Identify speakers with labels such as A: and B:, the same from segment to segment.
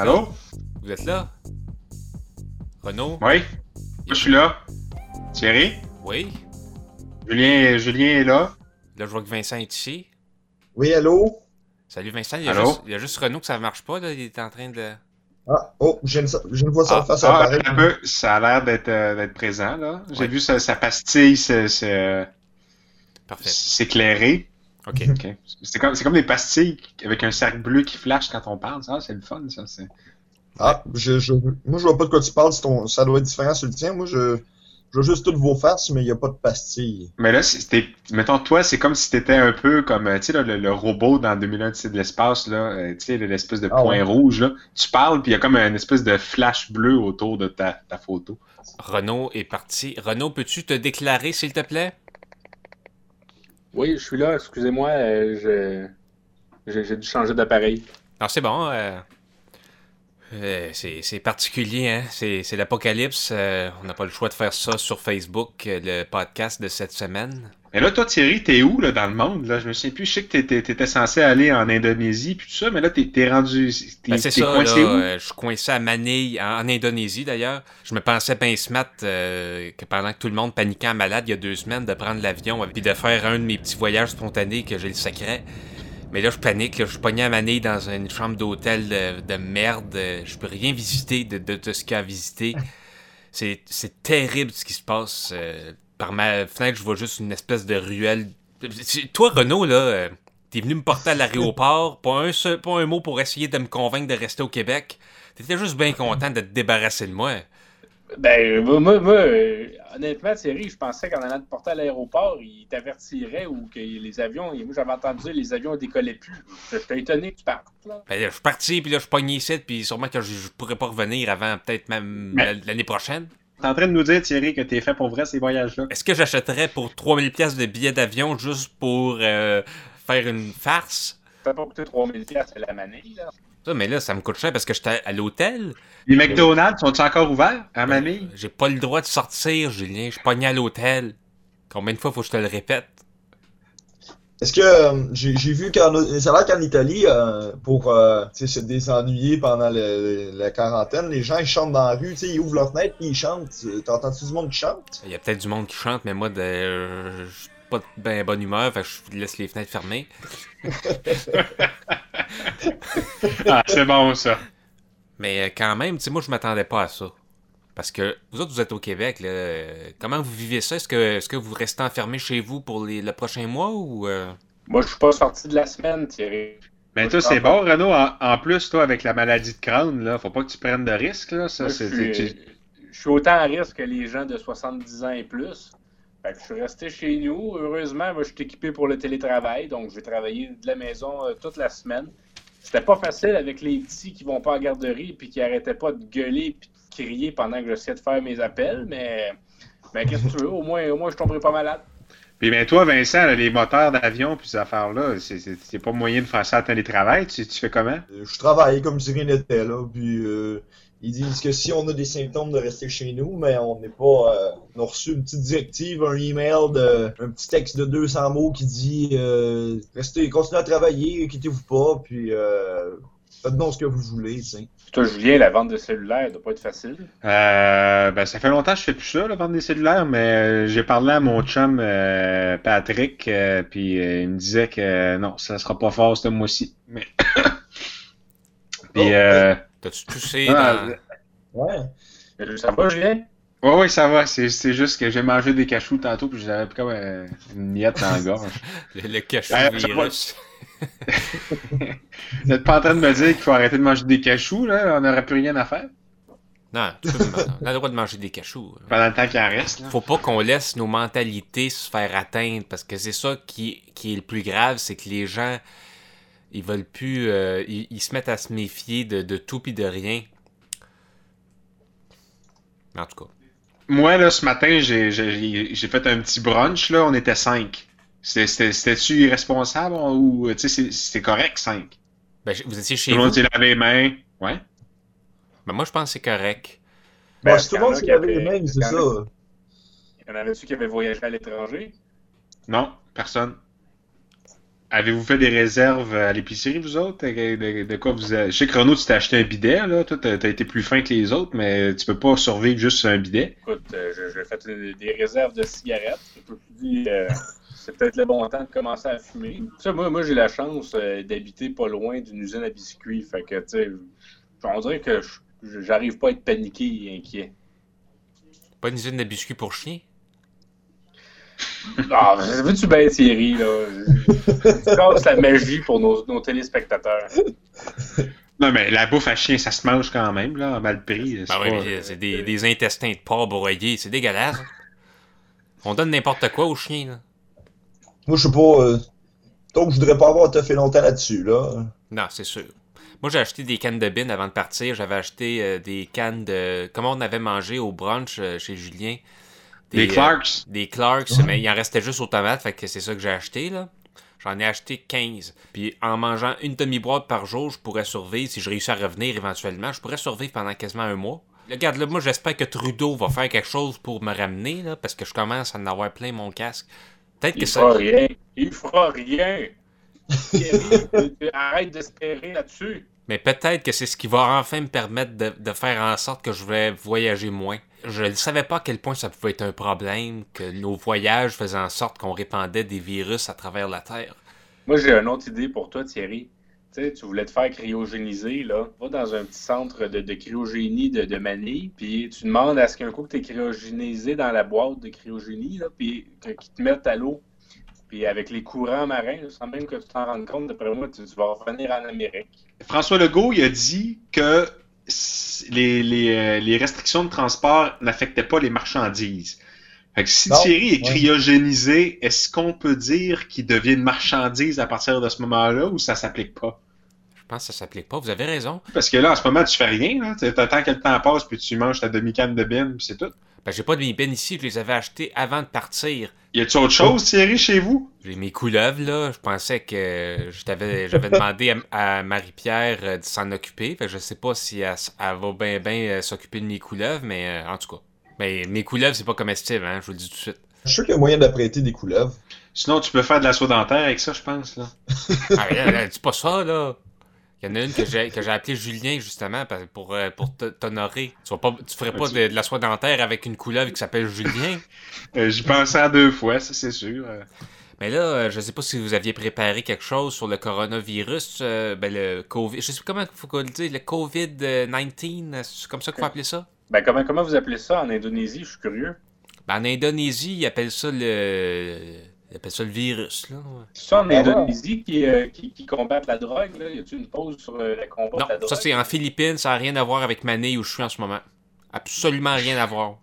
A: Allô?
B: là? Vous êtes là? Renaud?
A: Oui, moi je suis là. Thierry?
B: Oui?
A: Julien est là.
B: Là, je vois que Vincent est ici.
C: Oui, allô?
B: Salut Vincent,
A: Allô?
B: il y a juste Renaud que ça marche pas, là. Il est en train de...
C: Ah, oh, je ne vois ça
B: Ah,
C: face à l'appareil.
A: Un peu, ça a l'air d'être présent, là. J'ai
B: Ouais.
A: vu sa pastille
B: Parfait.
A: s'éclairer.
B: OK.
A: Ok. C'est comme des pastilles avec un cercle bleu qui flash quand on parle. Ça, c'est le fun, ça.
C: Ah, moi, je vois pas de quoi tu parles. Ça doit être différent sur le tien. Moi, je vois juste toutes vos faces, mais il n'y a pas de pastilles.
A: Mais là, mettons, toi, c'est comme si t'étais un peu comme, tu sais, là, le robot dans 2001, tu sais, de l'espace, là, tu sais, l'espèce de
C: Ah
A: point
C: ouais.
A: rouge, là. Tu parles, puis il y a comme une espèce de flash bleu autour de ta photo.
B: Renaud est parti. Renaud, peux-tu te déclarer, s'il te plaît?
D: Oui, je suis là, excusez-moi, j'ai dû changer d'appareil.
B: Non, c'est bon. C'est particulier, hein? C'est l'apocalypse. On n'a pas le choix de faire ça sur Facebook, le podcast de cette semaine.
A: Mais là, toi, Thierry, t'es où, là, dans le monde, là? Je me souviens plus. Je sais que t'étais censé aller en Indonésie, puis tout ça, mais là, t'es rendu...
B: Ben, c'est
A: t'es
B: ça,
A: coincé où?
B: là, je suis coincé à Manille, en Indonésie d'ailleurs. Je me pensais bien smart que pendant que tout le monde paniquait en malade il y a 2 semaines, de prendre l'avion puis de faire un de mes petits voyages spontanés que j'ai le secret. Mais là, je panique, là, je suis pogné à Manille dans une chambre d'hôtel de merde. Je peux rien visiter de ce qu'il y a à visiter. C'est terrible ce qui se passe. Par ma fenêtre, je vois juste une espèce de ruelle. Toi, Renaud, là, t'es venu me porter à l'aéroport, pas un mot pour essayer de me convaincre de rester au Québec. T'étais juste bien content de te débarrasser de moi.
D: Ben, honnêtement, Thierry, je pensais qu'en allant te porter à l'aéroport, il t'avertirait ou que les avions, moi j'avais entendu dire les avions décollaient plus. J'étais étonné que tu partes, là.
B: Ben, là, je suis parti, puis là, je suis pogné ici, puis sûrement que je pourrais pas revenir avant peut-être même
A: Mais-
B: l'année prochaine.
A: T'es en train de nous dire, Thierry, que t'es fait pour vrai, ces voyages-là?
B: Est-ce que j'achèterais pour 3000 pièces de billets d'avion juste pour faire une farce?
D: Ça n'a pas coûté 3000$ à la Manille, là.
B: Ça, mais là, ça me coûte cher parce que j'étais à l'hôtel.
A: Les McDonald's sont-ils encore ouverts à Manille?
B: J'ai pas le droit de sortir, Julien. Je suis pogné à l'hôtel. Combien de fois faut que je te le répète?
C: Est-ce que j'ai vu ça a l'air qu'en Italie, pour tu sais, se désennuyer pendant la quarantaine, les gens ils chantent dans la rue, tu sais, ils ouvrent leur fenêtre et ils chantent. T'entends-tu du monde qui chante?
B: Il y a peut-être du monde qui chante, mais moi, je suis pas de ben bonne humeur, fait que je laisse les fenêtres fermées.
A: Ah, c'est bon, ça.
B: Mais quand même, tu sais, moi, je m'attendais pas à ça. Parce que vous autres, vous êtes au Québec, là. Comment vous vivez ça? Est-ce que vous restez enfermés chez vous pour le prochain mois ou...
D: Moi, je suis pas sorti de la semaine, Thierry.
A: Mais
D: Moi,
A: toi,
D: je
A: c'est
D: parle
A: bon, Renaud. En plus, toi, avec la maladie de crâne, là, faut pas que tu prennes de risques, là. Ça,
D: Moi, je suis autant à risque que les gens de 70 ans et plus. Fait que je suis resté chez nous. Heureusement, moi, je suis équipé pour le télétravail, donc je vais travailler de la maison toute la semaine. C'était pas facile avec les petits qui vont pas à la garderie et qui arrêtaient pas de gueuler et de crier pendant que j'essayais de faire mes appels, mais qu'est-ce que tu veux? Au moins, je tomberai pas malade.
A: Puis ben toi, Vincent, là, les moteurs d'avion puis ces affaires-là, c'est pas moyen de faire ça à télétravail. Tu fais comment?
C: Je travaille comme si rien n'était, là, puis ils disent que si on a des symptômes de rester chez nous, mais on n'est pas... on a reçu une petite directive, un email, un petit texte de 200 mots qui dit restez, continuez à travailler, quittez-vous pas, puis faites donc ce que vous voulez, tu sais.
D: Toi, Julien, la vente de cellulaire doit pas être facile.
A: Ben ça fait longtemps que je fais plus ça, là, vendre des cellulaires, mais j'ai parlé à mon chum Patrick, puis il me disait que non, ça sera pas fort ce mois-ci. Mais... puis
B: T'as-tu toussé
A: Ah,
B: dans...
C: Ouais.
D: Ça va, Julien?
A: ouais, ça va. C'est juste que j'ai mangé des cachous tantôt, puis j'avais comme une miette dans la gorge.
B: le cachou
A: Ça
B: virus?
A: Vous n'êtes pas en train de me dire qu'il faut arrêter de manger des cachous, là? On n'aurait plus rien à faire?
B: Non, on a le droit de manger des cachous.
A: Pendant le temps qu'il en reste, là.
B: Faut pas qu'on laisse nos mentalités se faire atteindre, parce que c'est ça qui est le plus grave, c'est que les gens, ils veulent plus, ils se mettent à se méfier de tout pis de rien. En tout cas.
A: Moi, là, ce matin, j'ai fait un petit brunch, là. On était 5. C'était-tu irresponsable ou, tu sais, c'était correct, 5?
B: Ben, vous étiez chez
A: Tout le
B: vous?
A: monde s'est lavé les mains. Ouais.
B: Ben, moi, je pense que c'est correct.
C: Bon, si tout le monde s'est lavé les mains, c'est ça.
D: Il y en avait-tu qui avaient voyagé à l'étranger?
A: Non, personne. Avez-vous fait des réserves à l'épicerie, vous autres? De quoi vous avez... Je sais que Renaud, tu t'es acheté un bidet, là. Toi, t'as été plus fin que les autres, mais tu peux pas survivre juste sur un bidet.
D: Écoute, j'ai fait des réserves de cigarettes. Je me suis dit, c'est peut-être le bon temps de commencer à fumer. Tu sais, moi j'ai la chance d'habiter pas loin d'une usine à biscuits. Fait que, tu sais, on dirait que j'arrive pas à être paniqué et inquiet.
B: Pas une usine de biscuits pour chiens?
D: Ah, veux-tu bien, Thierry, là? Tu casses la magie pour nos téléspectateurs.
A: Non, mais la bouffe à chien, ça se mange quand même, là, à mal prix.
B: Ben oui, mais c'est des intestins de porc broyés, c'est dégueulasse. On donne n'importe quoi aux chiens, là.
C: Moi, je sais pas. Donc, je voudrais pas avoir te fait longtemps là-dessus, là.
B: Non, c'est sûr. Moi, j'ai acheté des cannes de bin avant de partir. J'avais acheté des cannes de... Comment on avait mangé au brunch chez Julien?
A: Des Clarks?
B: Des Clarks, mais il en restait juste aux tomates, fait que c'est ça que j'ai acheté, là. J'en ai acheté 15. Puis en mangeant une demi-boîte par jour, je pourrais survivre, si je réussis à revenir éventuellement, je pourrais survivre pendant quasiment un mois. Regarde, là, moi, j'espère que Trudeau va faire quelque chose pour me ramener, là, parce que je commence à en avoir plein mon casque. Peut-être que ça...
D: fera rien. Il fera rien. Arrête d'espérer là-dessus.
B: Mais peut-être que c'est ce qui va enfin me permettre de faire en sorte que je vais voyager moins. Je ne savais pas à quel point ça pouvait être un problème, que nos voyages faisaient en sorte qu'on répandait des virus à travers la Terre.
D: Moi, j'ai une autre idée pour toi, Thierry. Tu sais, tu voulais te faire cryogéniser, là. Va dans un petit centre de cryogénie de Manille, puis tu demandes à ce qu'un coup que tu es cryogénisé dans la boîte de cryogénie, là, puis qu'ils te mettent à l'eau. Puis avec les courants marins, là, sans même que tu t'en rendes compte, d'après moi, tu vas revenir en Amérique.
A: François Legault, il a dit que les restrictions de transport n'affectaient pas les marchandises. Fait que si Thierry est cryogénisé, est-ce qu'on peut dire qu'il devient une marchandise à partir de ce moment-là ou ça s'applique pas?
B: Je pense que ça s'applique pas, vous avez raison.
A: Parce que là, en ce moment, tu fais rien, là. T'attends que le temps passe, puis tu manges ta demi-canne de bin, puis c'est tout.
B: Ben, j'ai pas de demi-bin ici, je les avais achetés avant de partir.
A: Y a-tu autre chose, Thierry, chez vous?
B: J'ai mes couleuvres, là. Je pensais que j'avais demandé à Marie-Pierre de s'en occuper. Fait que je sais pas si elle va bien s'occuper de mes couleuvres, mais en tout cas. Mais mes couleuvres, c'est pas comestible, hein, je vous le dis tout de suite.
C: Je suis sûr qu'il y a moyen d'apprêter des couleuvres.
A: Sinon, tu peux faire de la soie dentaire avec ça, je pense, là.
B: Ah, dis pas ça, là. Il y en a une que j'ai appelée Julien, justement, pour t'honorer. Tu ferais pas de la soie dentaire avec une couleuvre qui s'appelle Julien?
A: J'y pensais à 2 fois, ça, c'est sûr.
B: Mais là, je sais pas si vous aviez préparé quelque chose sur le coronavirus, le COVID. Je sais pas comment il faut le dire, le COVID-19, c'est comme ça qu'il faut appeler ça?
D: Ben, comment vous appelez ça en Indonésie? Je suis curieux.
B: Ben, en Indonésie, ils appellent ça le virus, là.
D: C'est ça en Indonésie qui combattent la drogue, là? Y a-t-il une pause sur le combat
B: Non,
D: de la drogue?
B: ça c'est en Philippines, ça n'a rien à voir avec Manille où je suis en ce moment. Absolument rien à voir.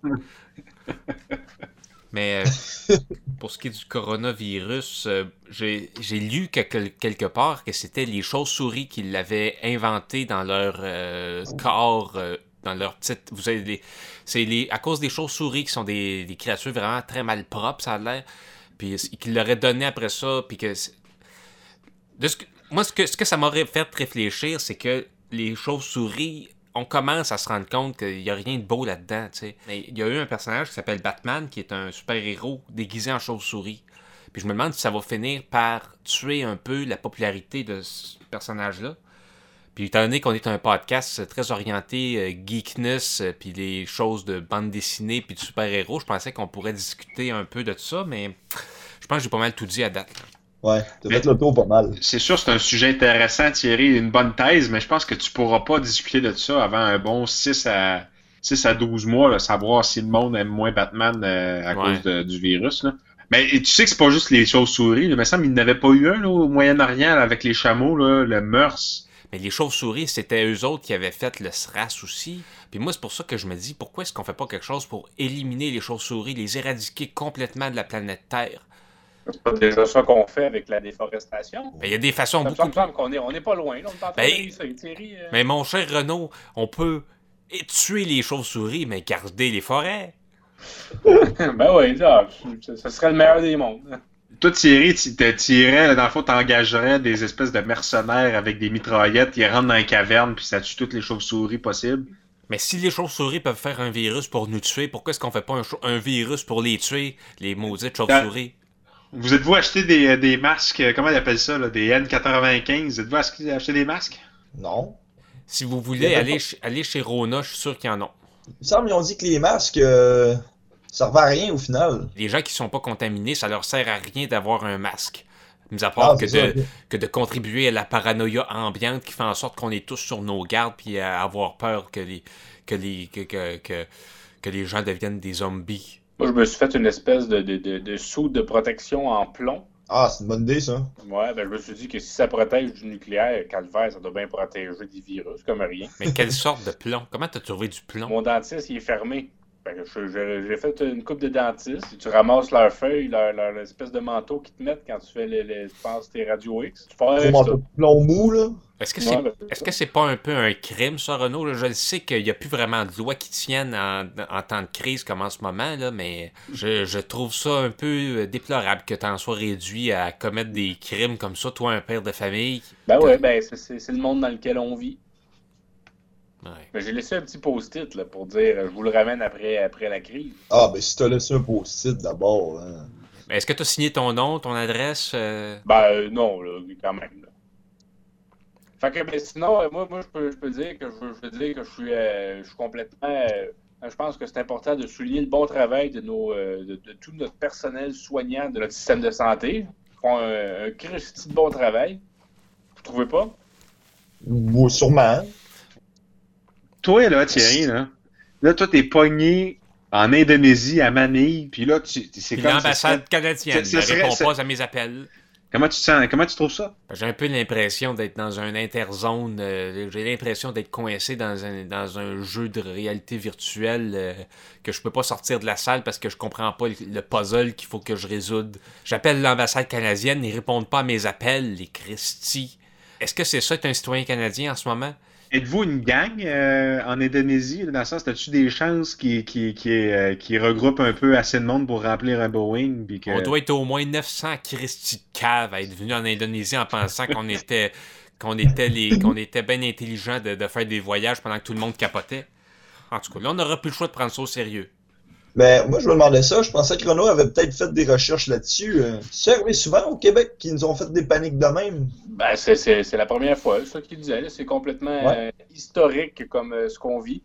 B: Mais pour ce qui est du coronavirus, j'ai lu quelque part que c'était les chauves-souris qui l'avaient inventé dans leur corps, dans leur petite... Vous savez, à cause des chauves-souris qui sont des créatures vraiment très mal propres, ça a l'air. Puis qu'ils l'auraient donné après ça, puis que... Moi, ce que ça m'aurait fait réfléchir, c'est que les chauves-souris... On commence à se rendre compte qu'il n'y a rien de beau là-dedans, tu sais. Mais il y a eu un personnage qui s'appelle Batman, qui est un super-héros déguisé en chauve-souris. Puis je me demande si ça va finir par tuer un peu la popularité de ce personnage-là. Puis étant donné qu'on est un podcast très orienté geekness, puis les choses de bande dessinée, puis de super-héros, je pensais qu'on pourrait discuter un peu de ça, mais je pense que j'ai pas mal tout dit à date, là.
C: Ouais, t'as fait le tour pas mal.
A: C'est sûr, c'est un sujet intéressant, Thierry, une bonne thèse, mais je pense que tu pourras pas discuter de ça avant un bon 6 à 12 mois, là, savoir si le monde aime moins Batman à cause du virus, là. Mais tu sais que c'est pas juste les chauves-souris, là. Il me semble qu'il n'avait pas eu un là, au Moyen-Orient là, avec les chameaux, là, le MERS.
B: Mais les chauves-souris, c'était eux autres qui avaient fait le SRAS aussi. Puis moi, c'est pour ça que je me dis, pourquoi est-ce qu'on fait pas quelque chose pour éliminer les chauves-souris, les éradiquer complètement de la planète Terre?
D: C'est pas déjà ça qu'on fait avec la déforestation?
B: Ben, il y a des façons
D: Ça me semble qu'on est pas loin. Là, on est en train de ça, Thierry.
B: Mais mon cher Renaud, on peut tuer les chauves-souris, mais garder les forêts.
D: Ben oui, là, ce serait le meilleur des mondes.
A: Toi, Thierry, t'irais, dans le fond, t'engagerais des espèces de mercenaires avec des mitraillettes, ils rentrent dans les cavernes, puis ça tue toutes les chauves-souris possibles.
B: Mais si les chauves-souris peuvent faire un virus pour nous tuer, pourquoi est-ce qu'on fait pas un virus pour les tuer, les maudites chauves-souris?
A: Vous êtes-vous acheté des masques, comment ils appellent ça, là, des N95? Êtes-vous acheté des masques?
C: Non.
B: Si vous
C: Il y
B: voulez
C: avait
B: aller chez Rona, je suis sûr qu'ils en ont.
C: Il me semble qu'ils ont dit que les masques, ça servait à rien au final.
B: Les gens qui sont pas contaminés, ça leur sert à rien d'avoir un masque. Mis à
C: Ah,
B: part
C: c'est ça.
B: que de contribuer à la paranoïa ambiante qui fait en sorte qu'on est tous sur nos gardes puis à avoir peur que les gens deviennent des zombies.
D: Moi, je me suis fait une espèce de soude de protection en plomb.
C: Ah, c'est une bonne idée, ça.
D: Ouais, ben je me suis dit que si ça protège du nucléaire, calvaire, ça doit bien protéger des virus, comme rien.
B: Mais quelle sorte de plomb? Comment t'as trouvé du plomb?
D: Mon dentiste, il est fermé. Fait que j'ai fait une coupe de dentistes. Tu ramasses leurs feuilles, leur espèce de manteau qu'ils te mettent quand tu fais tu penses tes radio X. Tu fais
C: Gros
D: avec
C: manteau
D: ça.
C: de plomb mou, là.
B: Est-ce que
D: Ouais, ben,
B: est-ce que c'est pas un peu un crime, ça, Renaud? Là, je le sais qu'il n'y a plus vraiment de loi qui tiennent en temps de crise comme en ce moment, là, mais je trouve ça un peu déplorable que tu en sois réduit à commettre des crimes comme ça, toi, un père de famille.
D: Ben ouais, ben c'est le monde dans lequel on vit.
B: Ouais.
D: Ben, j'ai laissé un petit post-it là, pour dire je vous le ramène après la crise.
C: Ah, ben si t'as laissé un post-it d'abord, hein.
B: Mais est-ce que tu as signé ton nom, ton adresse?
D: Non, là, quand même. Là. Fait que ben, sinon, moi je peux dire que je veux dire que je suis complètement. Je pense que c'est important de souligner le bon travail de de tout notre personnel soignant de notre système de santé. Ils font un Christy de bon travail. Vous trouvez pas?
C: Ou sûrement.
A: Toi, là, Thierry, là, toi, t'es pogné en Indonésie, à Manille, puis là, c'est
B: Puis
A: comme
B: l'ambassade canadienne
A: ce
B: ne
A: serait-
B: répond
A: ce-
B: pas à mes appels.
A: Comment tu te sens? Comment tu trouves ça?
B: J'ai un peu l'impression d'être dans un interzone. J'ai l'impression d'être coincé dans un jeu de réalité virtuelle que je peux pas sortir de la salle parce que je comprends pas le puzzle qu'il faut que je résoudre. J'appelle l'ambassade canadienne, ils répondent pas à mes appels, les Christie. Est-ce que c'est ça être un citoyen canadien en ce moment?
A: Êtes-vous une gang en Indonésie? Dans le sens, as-tu des chances qui regroupent un peu assez de monde pour remplir un Boeing? Puis que...
B: On doit être au moins 900 Christie de cave à être venu en Indonésie en pensant qu'on était bien intelligents de faire des voyages pendant que tout le monde capotait. En tout cas, là, on n'aura plus le choix de prendre ça au sérieux.
C: Mais moi, je me demandais ça. Je pensais que Renaud avait peut-être fait des recherches là-dessus. C'est arrivé souvent au Québec qu'ils nous ont fait des paniques de même.
D: Ben, c'est la première fois, ça qu'il disait. Là. C'est complètement historique comme ce qu'on vit.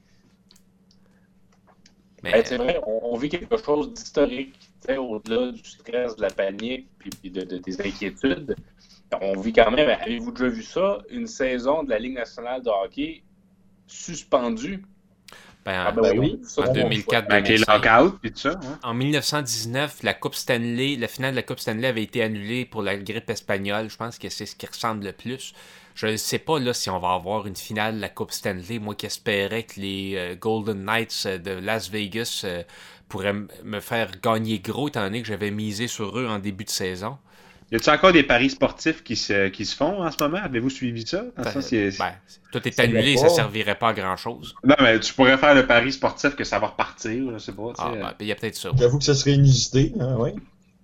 B: Mais
D: Ben, c'est vrai, on vit quelque chose d'historique, au-delà du stress, de la panique, puis des inquiétudes. On vit quand même, avez-vous déjà vu ça, une saison de la Ligue nationale de hockey suspendue?
B: ben,
C: oui.
D: Ça,
B: en
D: c'est
B: 2004,
A: avec les
B: 2005.
A: lockouts, puis tout ça. Hein?
B: En 1919, la Coupe Stanley, la finale de la Coupe Stanley avait été annulée pour la grippe espagnole. Je pense que c'est ce qui ressemble le plus. Je ne sais pas là si on va avoir une finale de la Coupe Stanley. Moi qui espérais que les Golden Knights de Las Vegas pourraient me faire gagner gros, étant donné que j'avais misé sur eux en début de saison.
A: Y a-t-il encore des paris sportifs qui se font en ce moment? Avez-vous suivi ça? Dans le sens,
B: Tout est
C: Ça
B: annulé,
C: va
B: ça
C: pas.
B: servirait pas à grand-chose.
A: Non, mais tu pourrais faire le pari sportif que ça va repartir, je sais pas. Tu sais.
B: Il y a peut-être ça.
C: J'avoue que ça serait inusité, hein, oui.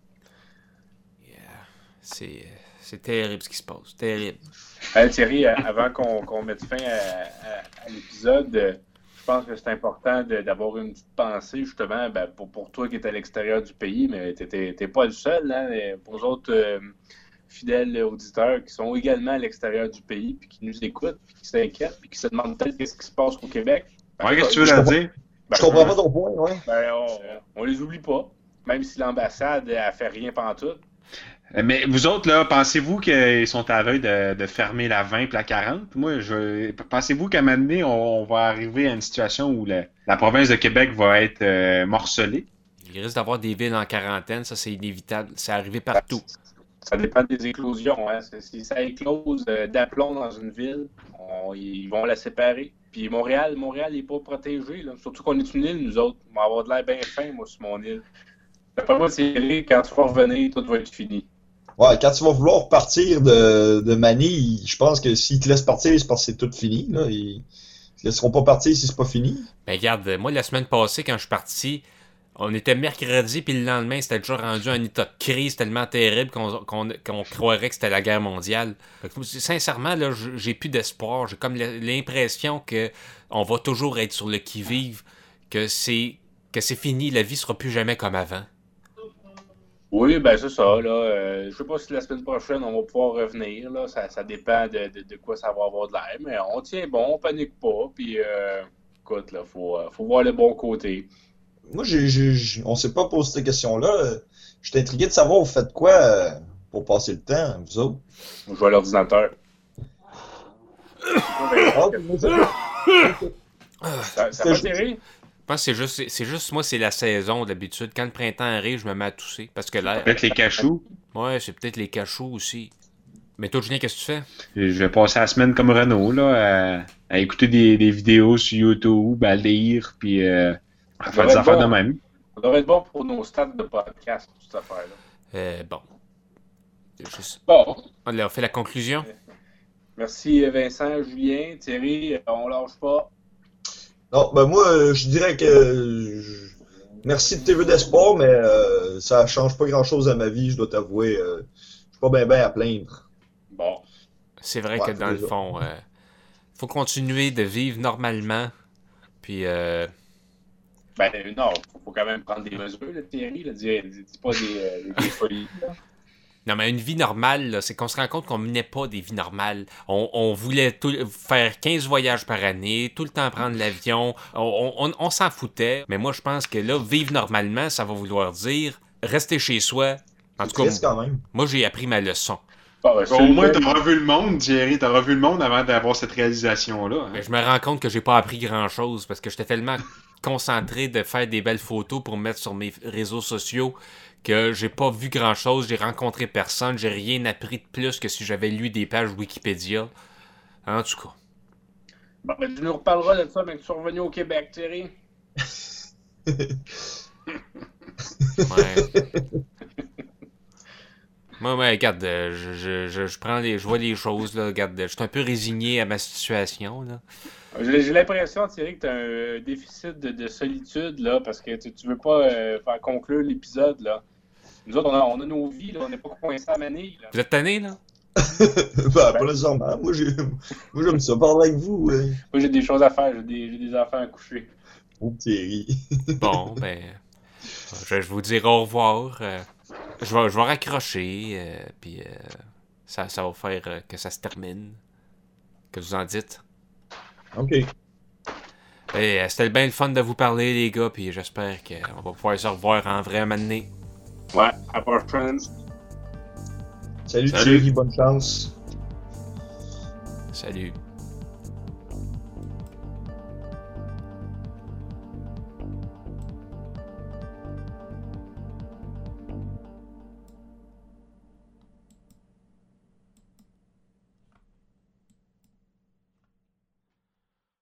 B: C'est terrible ce qui se passe. Terrible.
D: Thierry, avant qu'on mette fin à l'épisode, je pense que c'est important d'avoir une petite pensée, justement, pour toi qui es à l'extérieur du pays, mais t'es pas le seul, hein, pour les autres fidèles auditeurs qui sont également à l'extérieur du pays, puis qui nous écoutent, puis qui s'inquiètent, puis qui se demandent peut-être qu'est-ce qui se passe au Québec.
A: Ouais, qu'est-ce que tu veux leur dire?
C: Je comprends pas ton point, ouais.
D: On les oublie pas, même si l'ambassade a fait rien pantoute.
A: Mais vous autres, là, pensez-vous qu'ils sont à veille de fermer la 20 et la 40? Moi, pensez-vous qu'à un moment donné, on va arriver à une situation où la province de Québec va être morcelée?
B: Il risque d'avoir des villes en quarantaine, ça c'est inévitable. C'est arrivé partout.
D: Ça dépend des éclosions. Hein. Si ça éclose d'aplomb dans une ville, ils vont la séparer. Puis Montréal n'est pas protégé. Là. Surtout qu'on est une île, nous autres. On va avoir de l'air bien fin, moi, sur mon île. D'après moi, Thierry, quand tu vas revenir, tout va être fini.
C: Ouais, quand tu vas vouloir partir de Manille, je pense que s'ils te laissent partir, c'est parce que c'est tout fini. Là. Ils te laisseront pas partir si c'est pas fini.
B: Ben regarde, moi la semaine passée, quand je suis parti, on était mercredi, puis le lendemain, c'était déjà rendu un état de crise tellement terrible qu'on croirait que c'était la guerre mondiale. Fait que, sincèrement, là, j'ai plus d'espoir. J'ai comme l'impression que on va toujours être sur le qui-vive, que c'est fini, la vie sera plus jamais comme avant.
D: Oui, ben c'est ça, là. Je sais pas si la semaine prochaine on va pouvoir revenir, là. Ça dépend de quoi ça va avoir de l'air, mais on tient bon, on panique pas, puis écoute, là, faut voir le bon côté.
C: Moi, on s'est pas posé cette question-là. J'étais intrigué de savoir, vous faites quoi pour passer le temps, vous autres?
D: Je joue à l'ordinateur.
C: Ah, moi,
D: Ça va, Thierry?
B: Je pense que c'est juste moi, c'est la saison d'habitude. Quand le printemps arrive, je me mets à tousser. Parce que l'air.
A: Peut-être les cachous.
B: Ouais, c'est peut-être les cachots aussi. Mais toi, Julien, qu'est-ce que tu fais?
A: Je vais passer la semaine comme Renaud, là, à écouter des vidéos sur YouTube, à lire, puis à faire des affaires de même.
D: Ça devrait être bon pour nos stats de podcast, cette affaire-là.
B: Bon. Juste...
D: Bon.
B: On a fait la conclusion?
D: Merci Vincent, Julien, Thierry, on lâche pas.
C: Non, ben moi, je dirais que merci de tes vœux d'espoir, mais ça change pas grand-chose à ma vie, je dois t'avouer. Je suis pas bien à plaindre.
D: Bon.
B: C'est vrai que dans le fond, faut continuer de vivre normalement. Puis,
D: Ben non, faut quand même prendre des mesures, là, Thierry. Là, dis pas des folies. Là.
B: Non, mais une vie normale, là, c'est qu'on se rend compte qu'on menait pas des vies normales. On voulait faire 15 voyages par année, tout le temps prendre l'avion. On s'en foutait. Mais moi, je pense que là, vivre normalement, ça va vouloir dire rester chez soi. En tout cas,
C: quand même.
B: Moi, j'ai appris ma leçon.
D: Bon, ben,
A: Au moins, t'as revu le monde, Thierry. T'as revu le monde avant d'avoir cette réalisation-là. Hein?
B: Mais je me rends compte que j'ai pas appris grand-chose parce que j'étais tellement concentré de faire des belles photos pour mettre sur mes réseaux sociaux que j'ai pas vu grand-chose, j'ai rencontré personne, j'ai rien appris de plus que si j'avais lu des pages Wikipédia. En tout cas.
D: Bon, ben, tu nous reparleras de ça, mais que tu es revenu au Québec, Thierry.
B: Ouais. Moi, regarde, je vois les choses, là, regarde, je suis un peu résigné à ma situation, là.
D: J'ai l'impression, Thierry, que tu as un déficit de solitude, là, parce que tu veux pas faire conclure l'épisode, là. Nous autres, on a nos vies, là, on n'est pas coincés à manille, là.
B: Vous êtes tanné, là?
C: Ben, pas nécessairement. Moi, j'aime ça parler avec vous.
D: Moi, j'ai des choses à faire, j'ai des enfants à coucher.
C: Oh, Thierry.
B: Bon, ben, je vous dirai au revoir. Je vais raccrocher, puis ça va faire que ça se termine. Que vous en dites?
C: OK.
B: Hey, c'était bien le fun de vous parler, les gars, puis j'espère qu'on va pouvoir se revoir en vrai un moment donné.
D: Ouais, à la prochaine.
C: Salut Thierry, bonne chance.
B: Salut.